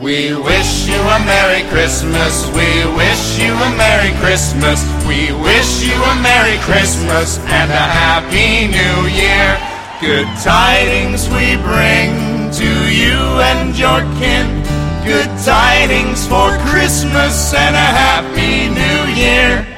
We wish you a Merry Christmas. We wish you a Merry Christmas. We wish you a Merry Christmas and a Happy New Year. Good tidings we bring to you and your kin. Good tidings for Christmas and a Happy New Year.